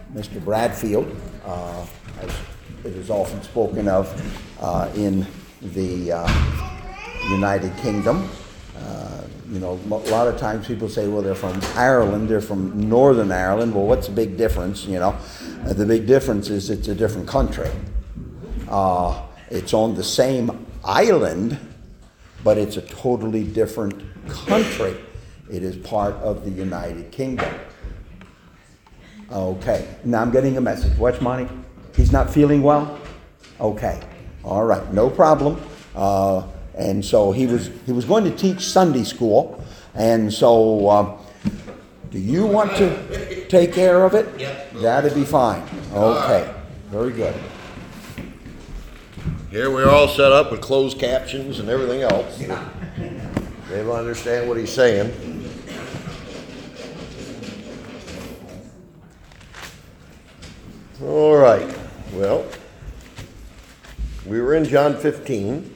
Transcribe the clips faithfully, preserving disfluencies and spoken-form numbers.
Mister Bradfield, uh, as it is often spoken of uh, in the uh, United Kingdom. Uh, you know, a lot of times people say, well, they're from Ireland, they're from Northern Ireland. Well, what's the big difference, you know? Uh, the big difference is it's a different country. Uh, it's on the same island, but it's a totally different country. It is part of the United Kingdom. Okay, now I'm getting a message. Watch, Monty. He's not feeling well? Okay, all right, no problem. Uh, and so he was he was going to teach Sunday school, and so uh, do you want to take care of it? Yep. That'd be fine. Okay, very good. Here we're all set up with closed captions and everything else. Yeah. They don't understand what he's saying. All right. Well, we were in John fifteen.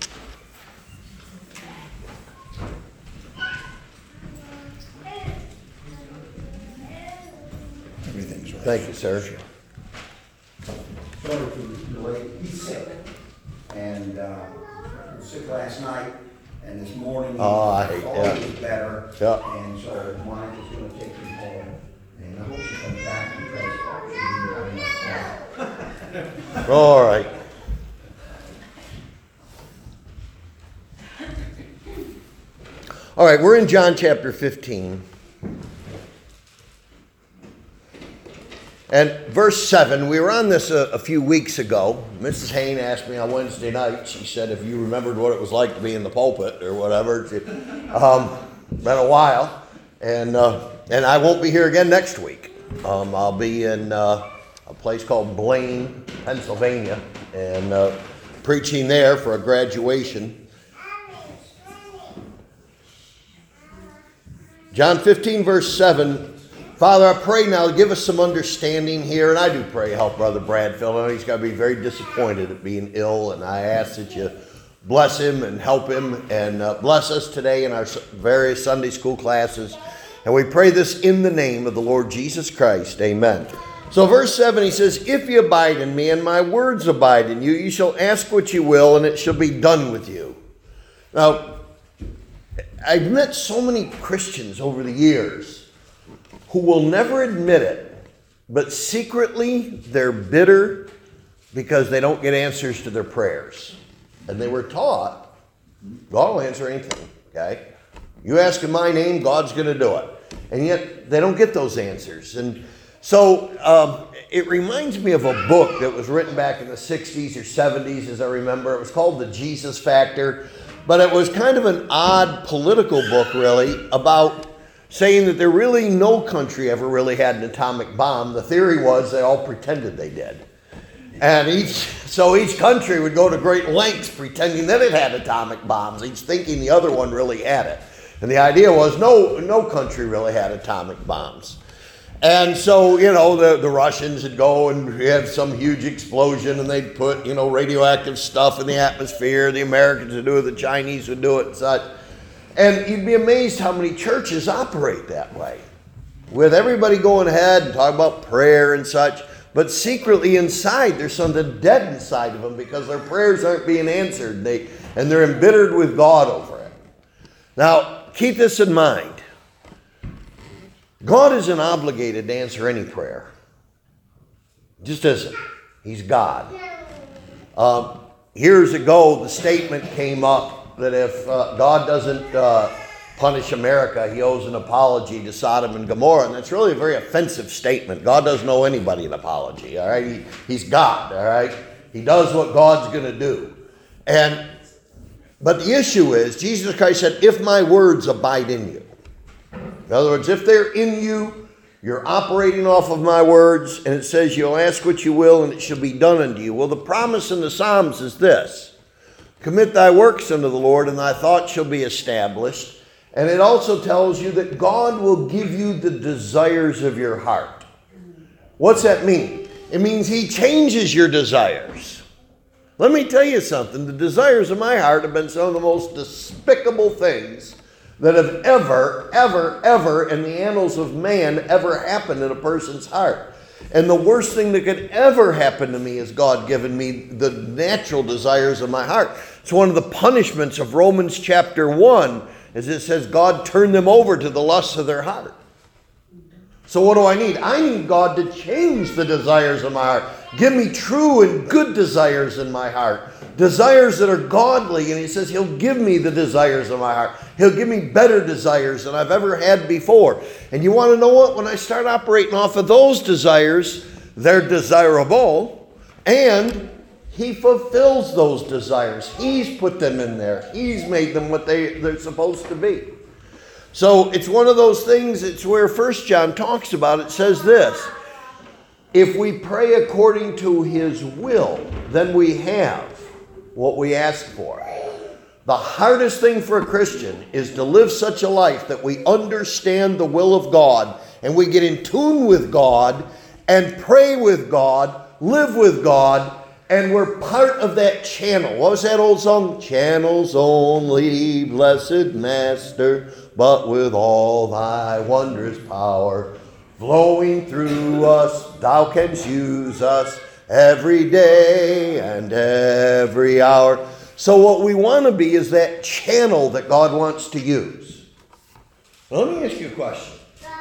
Everything's right. Thank you, sir. Sorry for the delay. He's sick. And uh, he was sick last night, and this morning he Oh, I- was yeah. always better. Yeah. And so Monica's going to take him home. And I hope she comes back because she didn't have enough time. All right. All right, we're in John chapter fifteen. And verse seven, we were on this a, a few weeks ago. Missus Hain asked me on Wednesday night, she said if you remembered what it was like to be in the pulpit or whatever. It's um, been a while. And uh, and I won't be here again next week. Um, I'll be in uh, a place called Blaine, Pennsylvania, and uh, preaching there for a graduation. John fifteen, verse seven. Father, I pray now, give us some understanding here, and I do pray help Brother Bradfield. I know he's got to be very disappointed at being ill, and I ask that you bless him and help him, and uh, bless us today in our various Sunday school classes. And we pray this in the name of the Lord Jesus Christ. Amen. So verse seven, he says, if you abide in me and my words abide in you, you shall ask what you will, and it shall be done with you. Now, I've met so many Christians over the years who will never admit it, but secretly they're bitter because they don't get answers to their prayers. And they were taught, God will answer anything, okay? You ask in my name, God's going to do it. And yet they don't get those answers. And so um, it reminds me of a book that was written back in the sixties or seventies, as I remember. It was called The Jesus Factor. But it was kind of an odd political book, really, about saying that there really no country ever really had an atomic bomb. The theory was they all pretended they did. And each, so each country would go to great lengths pretending that it had atomic bombs, each thinking the other one really had it. And the idea was no, no country really had atomic bombs. And so, you know, the, the Russians would go and have some huge explosion and they'd put, you know, radioactive stuff in the atmosphere. The Americans would do it, the Chinese would do it and such. And you'd be amazed how many churches operate that way, with everybody going ahead and talking about prayer and such, but secretly inside there's something dead inside of them because their prayers aren't being answered, they, and they're embittered with God over it. Now, keep this in mind. God isn't obligated to answer any prayer. Just isn't. He's God. Um, years ago, the statement came up that if uh, God doesn't uh, punish America, he owes an apology to Sodom and Gomorrah. And that's really a very offensive statement. God doesn't owe anybody an apology, all right? He, he's God, all right? He does what God's going to do. And but the issue is, Jesus Christ said, if my words abide in you. In other words, if they're in you, you're operating off of my words, and it says you'll ask what you will, and it shall be done unto you. Well, the promise in the Psalms is this. Commit thy works unto the Lord, and thy thoughts shall be established. And it also tells you that God will give you the desires of your heart. What's that mean? It means he changes your desires. Let me tell you something. The desires of my heart have been some of the most despicable things that have ever, ever, ever in the annals of man ever happened in a person's heart. And the worst thing that could ever happen to me is God giving me the natural desires of my heart. It's one of the punishments of Romans chapter one, as it says, God turned them over to the lusts of their heart. So what do I need? I need God to change the desires of my heart. Give me true and good desires in my heart. Desires that are godly. And he says he'll give me the desires of my heart. He'll give me better desires than I've ever had before. And you want to know what? When I start operating off of those desires, they're desirable. And he fulfills those desires. He's put them in there. He's made them what they, they're supposed to be. So it's one of those things, it's where First John talks about. It says this: if we pray according to his will, then we have what we ask for. The hardest thing for a Christian is to live such a life that we understand the will of God and we get in tune with God and pray with God, live with God, and we're part of that channel. What was that old song? Channels only, blessed Master, but with all thy wondrous power flowing through us, thou canst use us every day and every hour. So what we want to be is that channel that God wants to use. Now, let me ask you a question.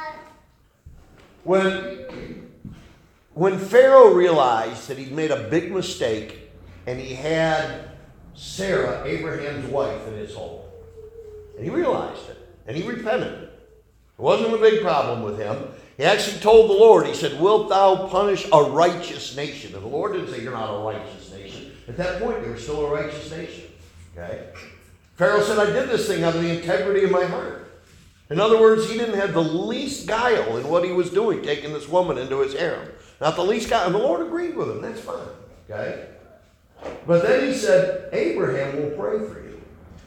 When, when Pharaoh realized that he'd made a big mistake and he had Sarah, Abraham's wife, in his home, and he realized it, and he repented. It wasn't a big problem with him. He actually told the Lord, he said, wilt thou punish a righteous nation? And the Lord didn't say, you're not a righteous nation. At that point, they were still a righteous nation. Okay? Pharaoh said, I did this thing out of the integrity of my heart. In other words, he didn't have the least guile in what he was doing, taking this woman into his harem. Not the least guile. And the Lord agreed with him. That's fine. Okay? But then he said, Abraham will pray for you.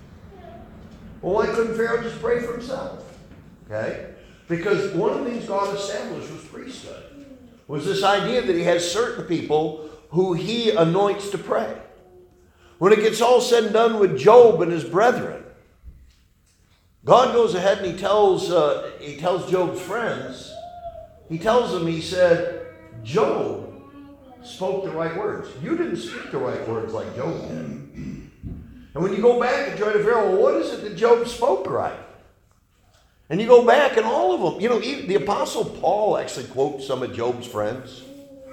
Well, why couldn't Pharaoh just pray for himself? Okay? Because one of the things God established was priesthood. Was this idea that he has certain people who he anoints to pray. When it gets all said and done with Job and his brethren, God goes ahead and he tells, uh, he tells Job's friends, he tells them, he said, Job spoke the right words. You didn't speak the right words like Job did. And when you go back and try to figure out, well, what is it that Job spoke right? And you go back and all of them, you know, even the Apostle Paul actually quotes some of Job's friends.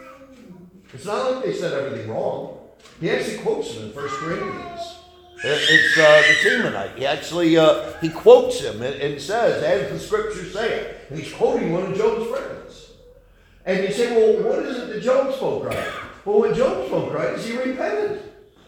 It's not like they said everything wrong. He actually quotes them in First Corinthians. It's uh, the Temanite. He actually, uh, he quotes him and, and says, as the scriptures say, and he's quoting one of Job's friends. And you say, well, what is it that Job spoke right? Well, what Job spoke right is he repented.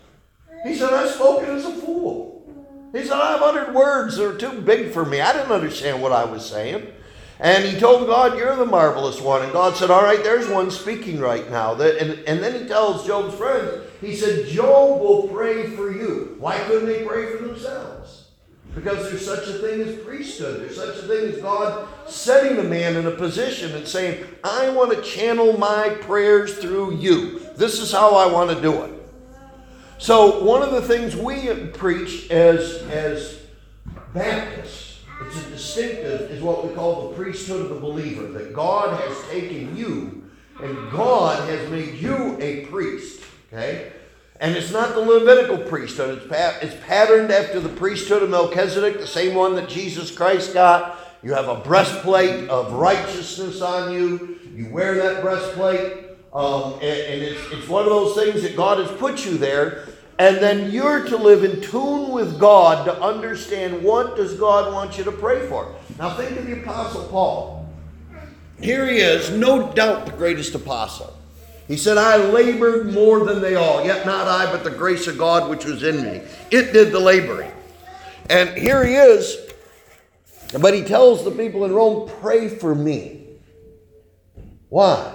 He said, I've spoken as a fool. He said, I've uttered words that are too big for me. I didn't understand what I was saying. And he told God, you're the marvelous one. And God said, all right, there's one speaking right now. And, and then he tells Job's friends, he said, Job will pray for you. Why couldn't they pray for themselves? Because there's such a thing as priesthood. There's such a thing as God setting a man in a position and saying, I want to channel my prayers through you. This is how I want to do it. So one of the things we preach as, as Baptists, it's a distinctive, is what we call the priesthood of the believer. That God has taken you and God has made you a priest. Okay? And it's not the Levitical priesthood. It's, pa- it's patterned after the priesthood of Melchizedek, the same one that Jesus Christ got. You have a breastplate of righteousness on you. You wear that breastplate. Um, and and it's, it's one of those things that God has put you there. And then you're to live in tune with God to understand what does God want you to pray for. Now think of the Apostle Paul. Here he is, no doubt the greatest apostle. He said, I labored more than they all, yet not I, but the grace of God which was in me. It did the laboring. And here he is, but he tells the people in Rome, pray for me. Why?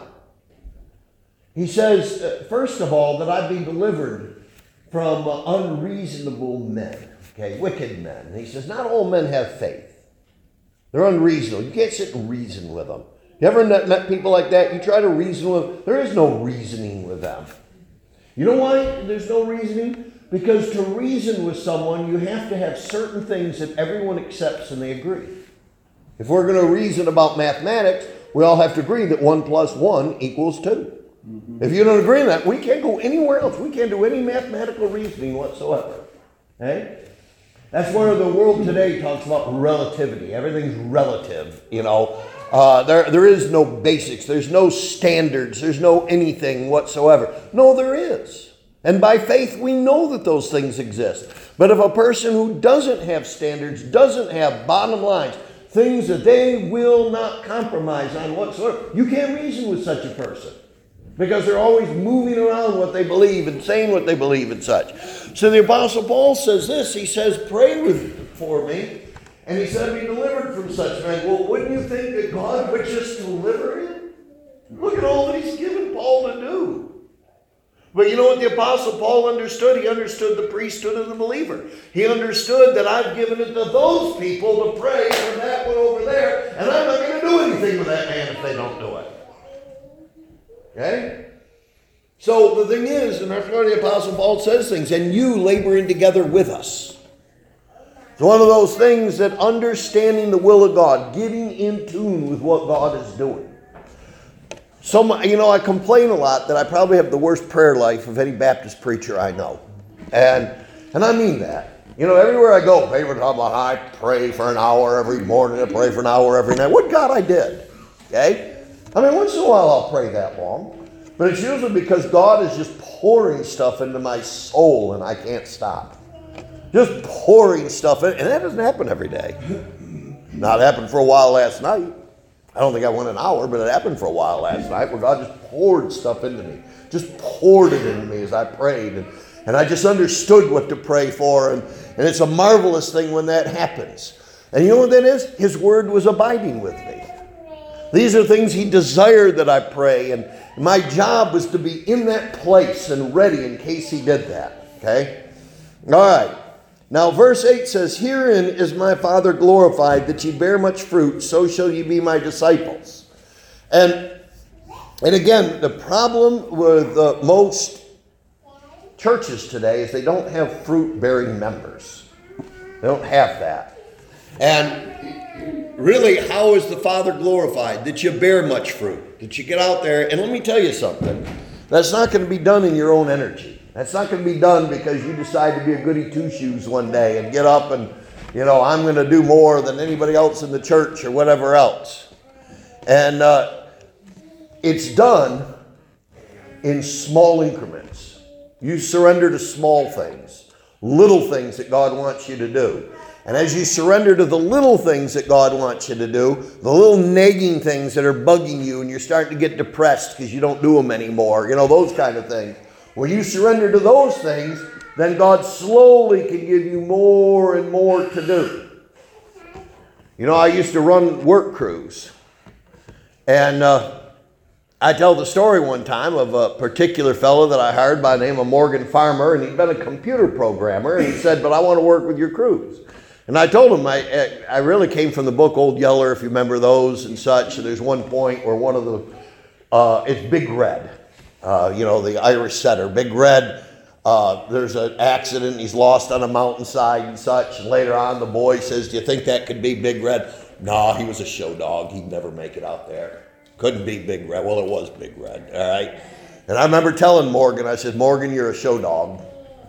He says, first of all, that I be delivered from uh, unreasonable men, okay, wicked men. And he says, not all men have faith. They're unreasonable. You can't sit and reason with them. You ever met people like that? You try to reason with them. There is no reasoning with them. You know why there's no reasoning? Because to reason with someone, you have to have certain things that everyone accepts and they agree. If we're going to reason about mathematics, we all have to agree that one plus one equals two. Mm-hmm. If you don't agree on that, we can't go anywhere else. We can't do any mathematical reasoning whatsoever. Okay? That's where the world today talks about relativity. Everything's relative, you know. Uh, there, there is no basics. There's no standards. There's no anything whatsoever. No, there is. And by faith, we know that those things exist. But if a person who doesn't have standards, doesn't have bottom lines, things that they will not compromise on whatsoever, you can't reason with such a person. Because they're always moving around what they believe and saying what they believe and such. So the Apostle Paul says this. He says, pray with, for me. And he said, be delivered from such men. Well, wouldn't you think that God would just deliver him? Look at all that he's given Paul to do. But you know what the Apostle Paul understood? He understood the priesthood of the believer. He understood that I've given it to those people to pray for that one over there, and I'm not going to do anything with that man if they don't do it. Okay? So the thing is, and that's why the Apostle Paul says things, and you laboring together with us. It's one of those things that understanding the will of God, getting in tune with what God is doing. So, you know, I complain a lot that I probably have the worst prayer life of any Baptist preacher I know. And and I mean that. You know, everywhere I go, people talk about I pray for an hour every morning, I pray for an hour every night. What God I did. Okay? I mean, once in a while I'll pray that long. But it's usually because God is just pouring stuff into my soul and I can't stop. Just pouring stuff in. And that doesn't happen every day. Now, it happened for a while last night. I don't think I went an hour, but it happened for a while last night where God just poured stuff into me. Just poured it into me as I prayed. And, and I just understood what to pray for. And, and it's a marvelous thing when that happens. And you know what that is? His word was abiding with me. These are things he desired that I pray. And my job was to be in that place and ready in case he did that. Okay? All right. Now, verse eight says, herein is my Father glorified, that ye bear much fruit, so shall ye be my disciples. And, and again, the problem with uh, most churches today is they don't have fruit-bearing members. They don't have that. And really, how is the Father glorified? That you bear much fruit, that you get out there. And let me tell you something. That's not going to be done in your own energy. That's not going to be done because you decide to be a goody two-shoes one day and get up and, you know, I'm going to do more than anybody else in the church or whatever else. And uh, it's done in small increments. You surrender to small things, little things that God wants you to do. And as you surrender to the little things that God wants you to do, the little nagging things that are bugging you and you're starting to get depressed because you don't do them anymore, you know, those kind of things. When you surrender to those things, then God slowly can give you more and more to do. You know, I used to run work crews. And uh, I tell the story one time of a particular fellow that I hired by the name of Morgan Farmer. And he'd been a computer programmer. And he said, but I want to work with your crews. And I told him, I, I really came from the book Old Yeller, if you remember those and such. And there's one point where one of the, uh, it's Big Red. Uh, you know, the Irish setter, Big Red, uh, there's an accident, he's lost on a mountainside and such, and later on the boy says, do you think that could be Big Red? No, he was a show dog, he'd never make it out there. Couldn't be Big Red. Well, it was Big Red, all right? And I remember telling Morgan, I said, Morgan, you're a show dog.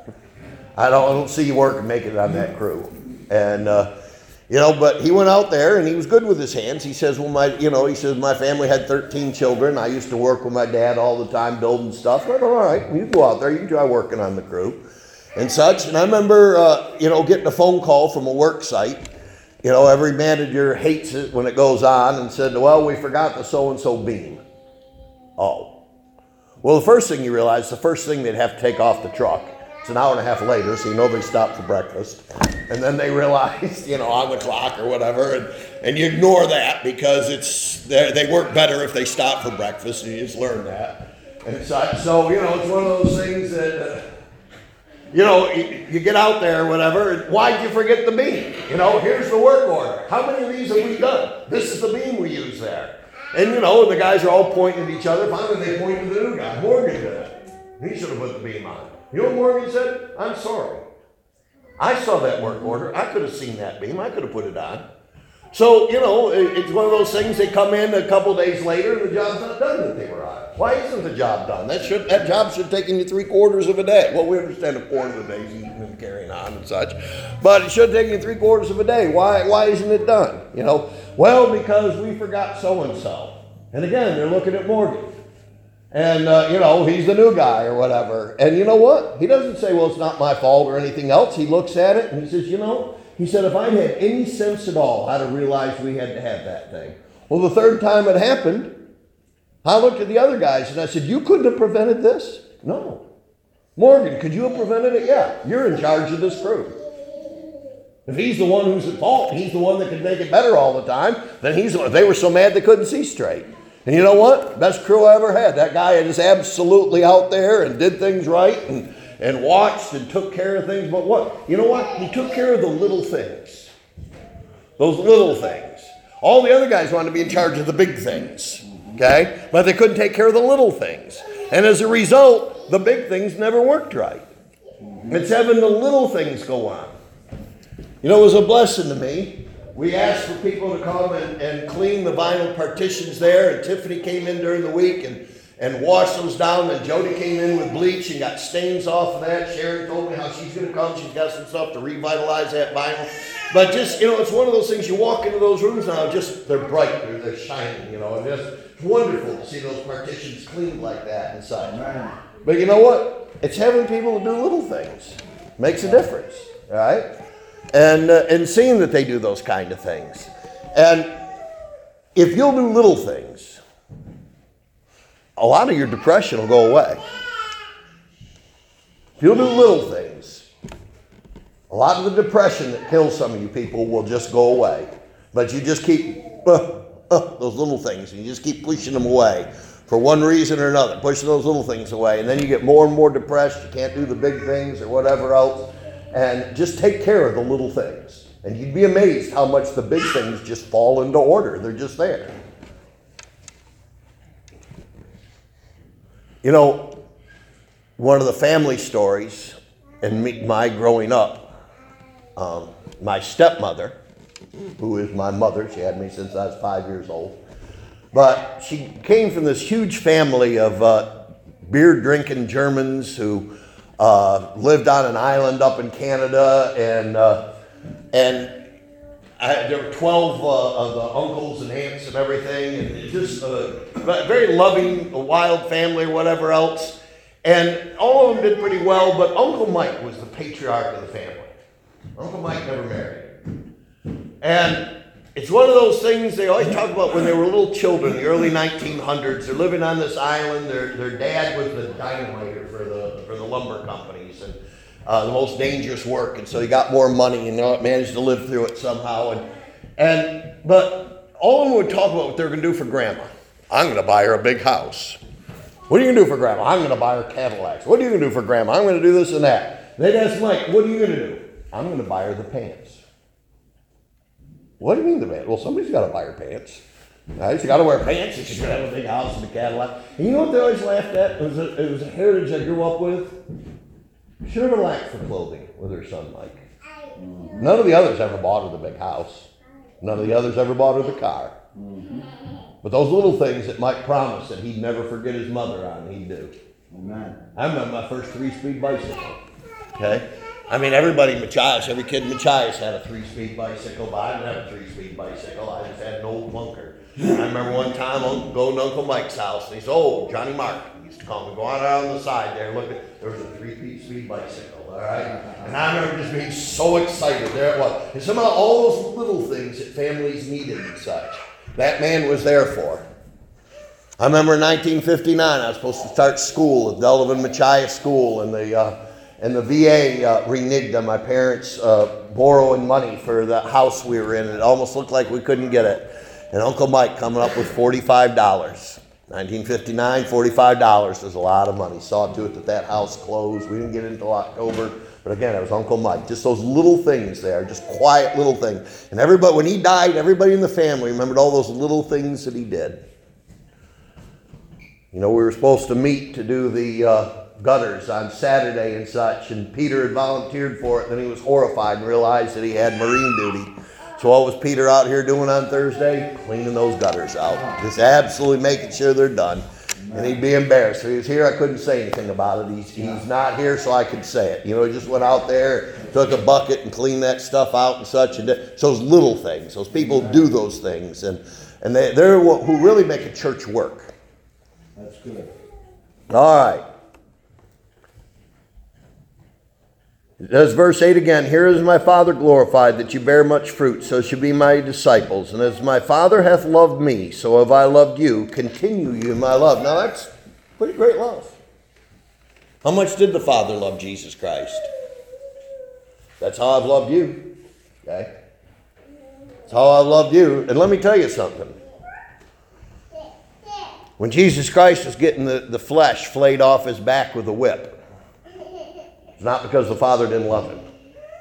I don't, I don't see you working, making it on that crew. And, uh, you know, but he went out there and he was good with his hands. He says, well, my, you know, he says, my family had thirteen children. I used to work with my dad all the time building stuff. I thought, all right, you go out there, you can try working on the crew and such. And I remember, uh, you know, getting a phone call from a work site. You know, every manager hates it when it goes on and said, well, we forgot the so-and-so beam. Oh. Well, the first thing you realize, the first thing they'd have to take off the truck. It's an hour and a half later, so you know they stopped for breakfast. And then they realized, you know, on the clock or whatever, and, and you ignore that because it's they work better if they stop for breakfast, and you just learn that. And such. So, you know, it's one of those things that, uh, you know, you, you get out there or whatever, and why'd you forget the beam? You know, here's the work order. How many of these have we done? This is the beam we use there. And, you know, the guys are all pointing at each other. Finally, they point to the new guy. Morgan did it. He should have put the beam on. You know what Morgan said? I'm sorry. I saw that work order. I could have seen that beam. I could have put it on. So, you know, it- it's one of those things, they come in a couple days later and the job's not done that they were on. Why isn't the job done? That should that job should have taken you three quarters of a day. Well, we understand a quarter of a day is eating and carrying on and such, but it should have taken you three quarters of a day. Why why isn't it done? You know, well, because we forgot so and so. And again, they're looking at Morgan, and uh, you know, he's the new guy or whatever. And you know what? He doesn't say, well, it's not my fault or anything else. He looks at it and he says, you know, he said, if I had any sense at all how to realize we had to have that thing. Well, the third time it happened, I looked at the other guys and I said, you couldn't have prevented this? No. Morgan, could you have prevented it? Yeah. You're in charge of this crew. If he's the one who's at fault, he's the one that could make it better all the time, then he's the one. They were so mad they couldn't see straight. And you know what? Best crew I ever had. That guy is absolutely out there and did things right and, and watched and took care of things. But what? You know what? He took care of the little things. Those little things. All the other guys wanted to be in charge of the big things. Okay? But they couldn't take care of the little things. And as a result, the big things never worked right. It's having the little things go on. You know, it was a blessing to me. We asked for people to come and, and clean the vinyl partitions there, and Tiffany came in during the week and, and washed those down, and Jody came in with bleach and got stains off of that. Sharon told me how she's going to come. She's got some stuff to revitalize that vinyl. But just, you know, it's one of those things, you walk into those rooms now, just, they're bright, they're, they're shining, you know, and just, it's wonderful to see those partitions cleaned like that inside. Right. But you know what? It's having people to do little things. Makes a difference, all right? And, uh, and seeing that they do those kind of things. And if you'll do little things, a lot of your depression will go away. If you'll do little things, a lot of the depression that kills some of you people will just go away. But you just keep uh, uh, those little things, and you just keep pushing them away for one reason or another, pushing those little things away. And then you get more and more depressed. You can't do the big things or whatever else. And just take care of the little things. And you'd be amazed how much the big things just fall into order. They're just there. You know, one of the family stories in me, my growing up, um, my stepmother, who is my mother, she had me since I was five years old, but she came from this huge family of uh, beer-drinking Germans who Uh, lived on an island up in Canada, and uh, and I, there were twelve uh, of the uncles and aunts and everything, and it just a very loving, a wild family or whatever else. And all of them did pretty well, but Uncle Mike was the patriarch of the family. Uncle Mike never married. And it's one of those things they always talk about when they were little children, the early nineteen hundreds. They're living on this island. Their their dad was the dynamiter for the for the lumber companies and uh, the most dangerous work. And so he got more money and managed to live through it somehow. And and but all of them would talk about what they're going to do for Grandma. I'm going to buy her a big house. What are you going to do for Grandma? I'm going to buy her Cadillacs. What are you going to do for Grandma? I'm going to do this and that. They'd ask Mike, what are you going to do? I'm going to buy her the pants. What do you mean the pants? Well, somebody's got to buy her pants. Right? She's got to wear pants if she's going to have a big house and a Cadillac. And you know what they always laughed at? It was a, it was a heritage I grew up with. She never lacked for clothing with her son, Mike. None of the others ever bought her the big house. None of the others ever bought her the car. But those little things that Mike promised that he'd never forget his mother on, he'd do. Amen. I remember my first three-speed bicycle. Okay? I mean, everybody in Machias, every kid in Machias had a three-speed bicycle, but I didn't have a three-speed bicycle. I just had an old bunker. I remember one time I'm going to Uncle Mike's house, and he said, oh, Johnny Mark, he used to call me, go on out on the side there, look at, there was a three-speed bicycle, all right? And I remember just being so excited. There it was. And somehow all those little things that families needed and such, that man was there for. I remember in nineteen fifty-nine, I was supposed to start school at Delavan Machias School, and the uh, and the V A uh, reneged on my parents uh, borrowing money for the house we were in. It almost looked like we couldn't get it. And Uncle Mike coming up with forty-five dollars. nineteen fifty-nine, forty-five dollars is a lot of money. Saw to it that that house closed. We didn't get it until October. But again, it was Uncle Mike. Just those little things there, just quiet little things. And everybody, when he died, everybody in the family remembered all those little things that he did. You know, we were supposed to meet to do the uh, gutters on Saturday and such, and Peter had volunteered for it. Then he was horrified and realized that he had Marine duty. So what was Peter out here doing on Thursday? Cleaning those gutters out. Just absolutely making sure they're done. And he'd be embarrassed. If he was here, I couldn't say anything about it. He's, he's not here, so I could say it. You know, he just went out there, took a bucket and cleaned that stuff out and such. And so those little things, those people do those things. And, and they, they're who really make a church work. That's good. All right. There's verse eight again. Here is my Father glorified, that you bear much fruit, so shall be my disciples. And as my Father hath loved me, so have I loved you. Continue you in my love. Now that's pretty great love. How much did the Father love Jesus Christ? That's how I've loved you. Okay? That's how I've loved you. And let me tell you something. When Jesus Christ was getting the, the flesh flayed off his back with a whip, it's not because the Father didn't love him.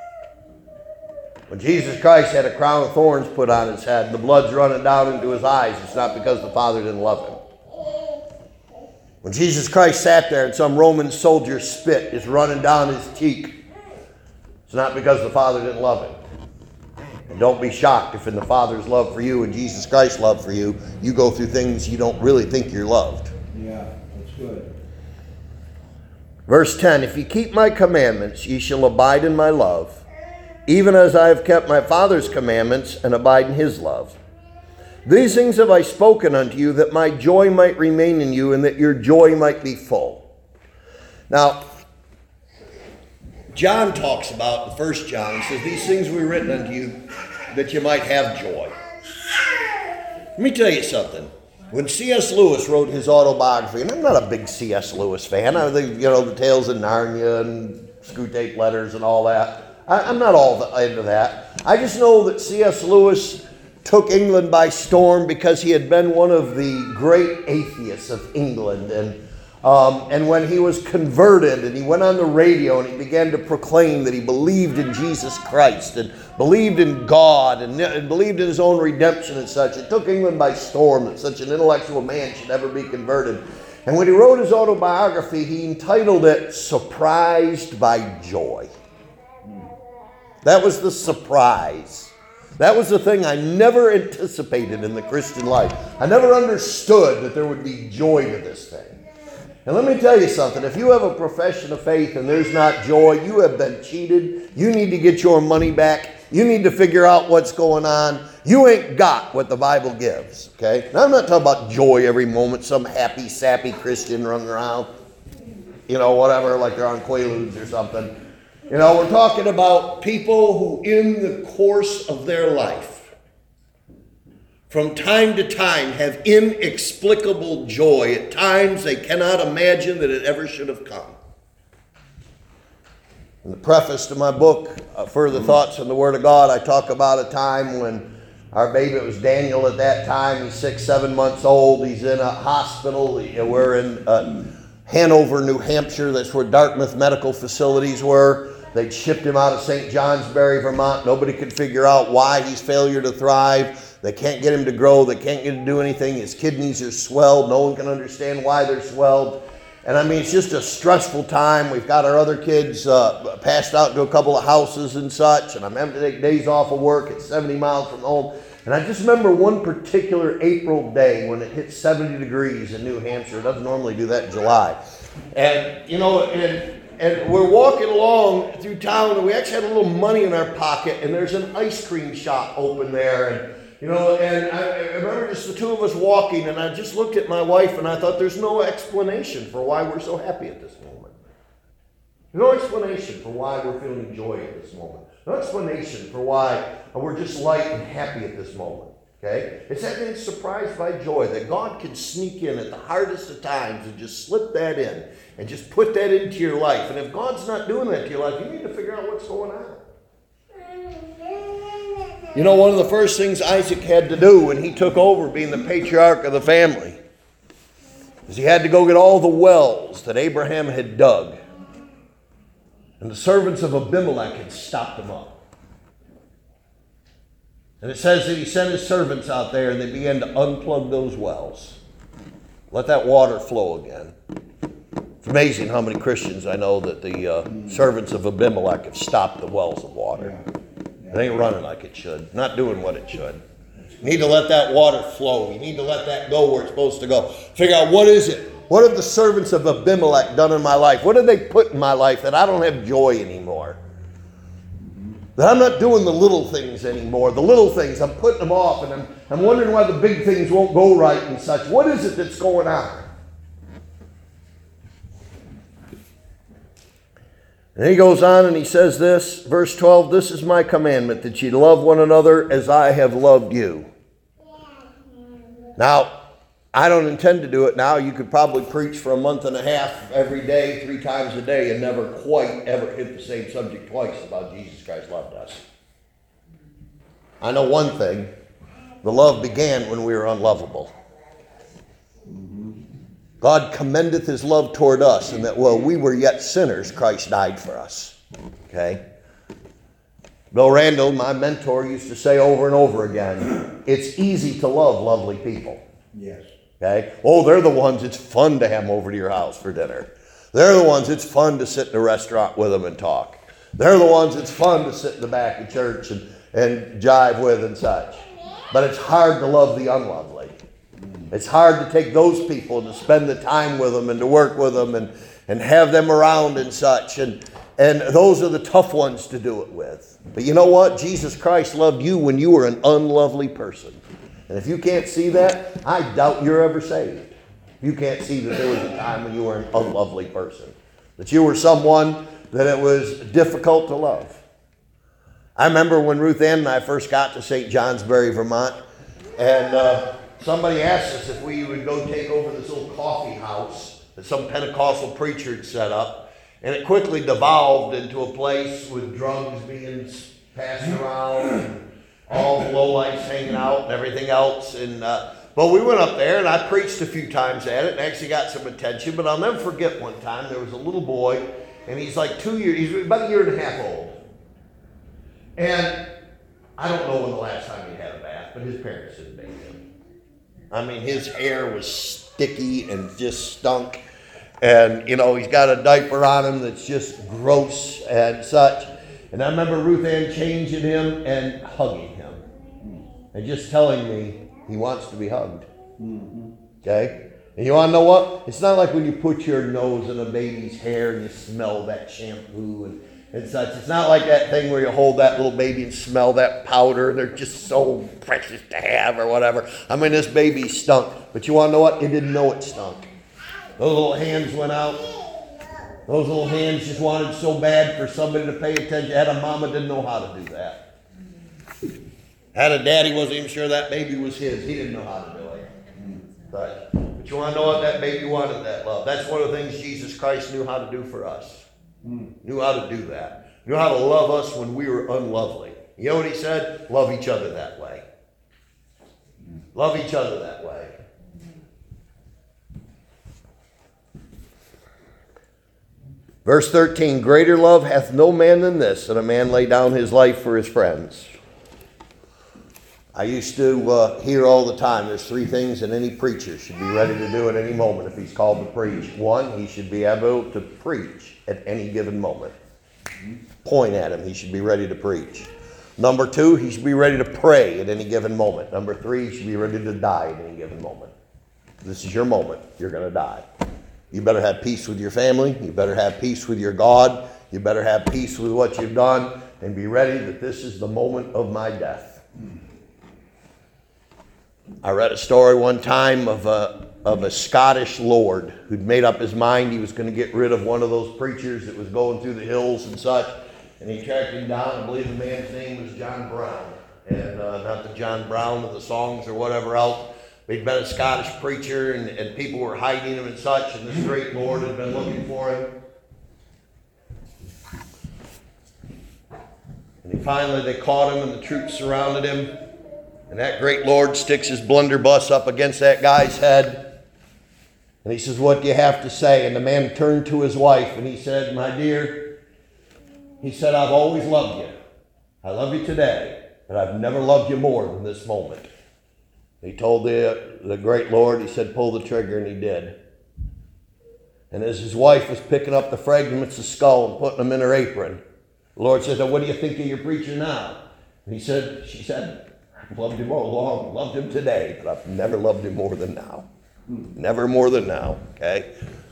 When Jesus Christ had a crown of thorns put on his head and the blood's running down into his eyes, it's not because the Father didn't love him. When Jesus Christ sat there and some Roman soldier's spit is running down his cheek, it's not because the Father didn't love him. And don't be shocked if in the Father's love for you and Jesus Christ's love for you, you go through things you don't really think you're loved. Yeah, that's good. Verse ten, if ye keep my commandments, ye shall abide in my love, even as I have kept my Father's commandments and abide in his love. These things have I spoken unto you, that my joy might remain in you, and that your joy might be full. Now, John talks about, in First John, he says, these things were written unto you, that you might have joy. Let me tell you something. When C S Lewis wrote his autobiography, and I'm not a big C S Lewis fan, I think, you know, the Tales of Narnia and Screwtape Letters and all that. I, I'm not all into that. I just know that C S Lewis took England by storm because he had been one of the great atheists of England. And Um, and when he was converted and he went on the radio and he began to proclaim that he believed in Jesus Christ and believed in God and, and believed in his own redemption and such, it took England by storm that such an intellectual man should ever be converted. And when he wrote his autobiography, he entitled it Surprised by Joy. That was the surprise. That was the thing I never anticipated in the Christian life. I never understood that there would be joy to this thing. And let me tell you something. If you have a profession of faith and there's not joy, you have been cheated. You need to get your money back. You need to figure out what's going on. You ain't got what the Bible gives. Okay? Now, I'm not talking about joy every moment. Some happy, sappy Christian running around, you know, whatever, like they're on Quaaludes or something. You know, we're talking about people who in the course of their life, from time to time, have inexplicable joy. At times they cannot imagine that it ever should have come. In the preface to my book, uh, Further Thoughts on the Word of God, I talk about a time when our baby, it was Daniel at that time, he's six, seven months old, he's in a hospital. We're in uh, Hanover, New Hampshire. That's where Dartmouth Medical Facilities were. They'd shipped him out of Saint Johnsbury, Vermont. Nobody could figure out why he's failure to thrive. They can't get him to grow. They can't get him to do anything. His kidneys are swelled. No one can understand why they're swelled. And I mean, it's just a stressful time. We've got our other kids uh, passed out to a couple of houses and such. And I'm having to take days off of work. It's seventy miles from home. And I just remember one particular April day when it hit seventy degrees in New Hampshire. It doesn't normally do that in July. And, you know, and... And we're walking along through town, and we actually had a little money in our pocket, and there's an ice cream shop open there. And, you know, and I, I remember just the two of us walking, and I just looked at my wife, and I thought there's no explanation for why we're so happy at this moment. No explanation for why we're feeling joy at this moment. No explanation for why we're just light and happy at this moment. Okay? It's that being surprised by joy, that God can sneak in at the hardest of times and just slip that in and just put that into your life. And if God's not doing that to your life, you need to figure out what's going on. You know, one of the first things Isaac had to do when he took over being the patriarch of the family is he had to go get all the wells that Abraham had dug. And the servants of Abimelech had stopped them up. And it says that he sent his servants out there and they began to unplug those wells. Let that water flow again. It's amazing how many Christians I know that the uh, servants of Abimelech have stopped the wells of water. It ain't running like it should. Not doing what it should. You need to let that water flow. You need to let that go where it's supposed to go. Figure out, what is it? What have the servants of Abimelech done in my life? What have they put in my life that I don't have joy anymore? That I'm not doing the little things anymore. The little things, I'm putting them off, and I'm, I'm wondering why the big things won't go right and such. What is it that's going on? And he goes on and he says this, verse twelve, this is my commandment, that ye love one another as I have loved you. Now, I don't intend to do it now. You could probably preach for a month and a half every day, three times a day, and never quite ever hit the same subject twice about Jesus Christ loved us. I know one thing. The love began when we were unlovable. God commendeth his love toward us, and that while we were yet sinners, Christ died for us. Okay? Bill Randall, my mentor, used to say over and over again, it's easy to love lovely people. Yes. Okay? Oh, they're the ones it's fun to have them over to your house for dinner. They're the ones it's fun to sit in a restaurant with them and talk. They're the ones it's fun to sit in the back of church and, and jive with and such. But it's hard to love the unlovely. It's hard to take those people and to spend the time with them and to work with them and, and have them around and such. And, and those are the tough ones to do it with. But you know what? Jesus Christ loved you when you were an unlovely person. And if you can't see that, I doubt you're ever saved. You can't see that there was a time when you were an unlovely person. That you were someone that it was difficult to love. I remember when Ruth Ann and I first got to Saint Johnsbury, Vermont, and uh, somebody asked us if we would go take over this old coffee house that some Pentecostal preacher had set up. And it quickly devolved into a place with drugs being passed around and all the lowlights hanging out and everything else. And uh, but we went up there and I preached a few times at it and actually got some attention. But I'll never forget one time there was a little boy, and he's like two years, he's about a year and a half old. And I don't know when the last time he had a bath, but his parents didn't bathe him. I mean, his hair was sticky and just stunk. And, you know, he's got a diaper on him that's just gross and such. And I remember Ruth Ann changing him and hugging him. And just telling me he wants to be hugged. Okay? And you want to know what? It's not like when you put your nose in a baby's hair and you smell that shampoo and, and such. It's not like that thing where you hold that little baby and smell that powder. They're just so precious to have or whatever. I mean, this baby stunk. But you want to know what? It didn't know it stunk. Those little hands went out. Those little hands just wanted so bad for somebody to pay attention. Had a mama, didn't know how to do that. Had a daddy, wasn't even sure that baby was his. He didn't know how to do it. But, but you want to know what? That baby wanted that love. That's one of the things Jesus Christ knew how to do for us. Knew how to do that. Knew how to love us when we were unlovely. You know what he said? Love each other that way. Love each other that way. Verse thirteen, greater love hath no man than this, that a man lay down his life for his friends. I used to uh, hear all the time, there's three things that any preacher should be ready to do at any moment if he's called to preach. One, he should be able to preach at any given moment. Point at him, he should be ready to preach. Number two, he should be ready to pray at any given moment. Number three, he should be ready to die at any given moment. This is your moment, you're going to die. You better have peace with your family. You better have peace with your God. You better have peace with what you've done and be ready that this is the moment of my death. I read a story one time of a, of a Scottish lord who'd made up his mind he was going to get rid of one of those preachers that was going through the hills and such. And he tracked him down. I believe the man's name was John Brown. And uh, not the John Brown of the songs or whatever else. He'd been a Scottish preacher, and, and people were hiding him and such, and this great lord had been looking for him. And he finally, they caught him, and the troops surrounded him. And that great lord sticks his blunderbuss up against that guy's head. And he says, what do you have to say? And the man turned to his wife, and he said, my dear, he said, I've always loved you. I love you today, but I've never loved you more than this moment. He told the, the great Lord, he said, pull the trigger, and he did. And as his wife was picking up the fragments of skull and putting them in her apron, the Lord said, what do you think of your preacher now? And he said, she said, I've loved him all along, loved him today, but I've never loved him more than now. Never more than now, okay?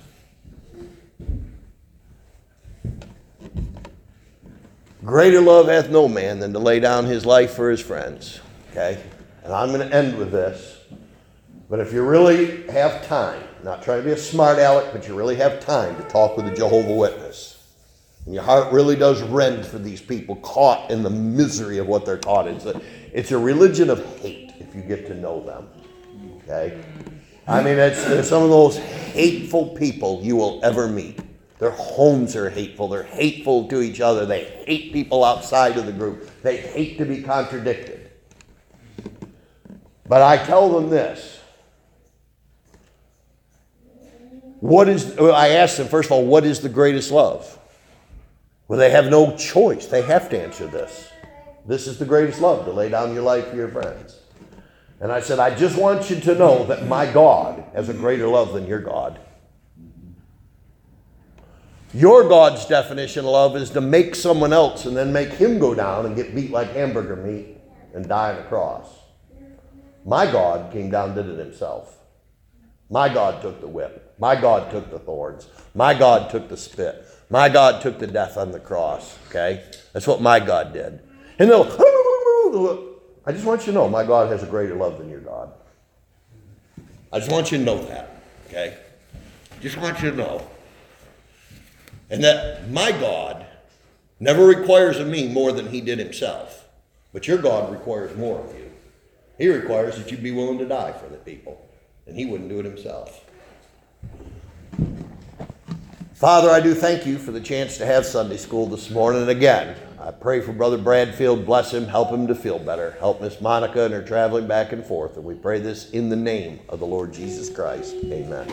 Greater love hath no man than to lay down his life for his friends, okay? And I'm going to end with this. But if you really have time, not trying to be a smart aleck, but you really have time to talk with a Jehovah's Witness, and your heart really does rend for these people caught in the misery of what they're caught in. It's a, it's a religion of hate if you get to know them. Okay? I mean, it's, they're some of the most hateful people you will ever meet. Their homes are hateful. They're hateful to each other. They hate people outside of the group. They hate to be contradicted. But I tell them this. What is, I asked them, first of all, what is the greatest love? Well, they have no choice. They have to answer this. This is the greatest love, to lay down your life for your friends. And I said, I just want you to know that my God has a greater love than your God. Your God's definition of love is to make someone else and then make him go down and get beat like hamburger meat and die on a cross. My God came down and did it himself. My God took the whip. My God took the thorns. My God took the spit. My God took the death on the cross, okay? That's what my God did. And they'll, I just want you to know, my God has a greater love than your God. I just want you to know that, okay? Just want you to know. And that my God never requires of me more than he did himself. But your God requires more of you. He requires that you be willing to die for the people. And he wouldn't do it himself. Father, I do thank you for the chance to have Sunday school this morning. And again, I pray for Brother Bradfield. Bless him. Help him to feel better. Help Miss Monica and her traveling back and forth. And we pray this in the name of the Lord Jesus Christ. Amen.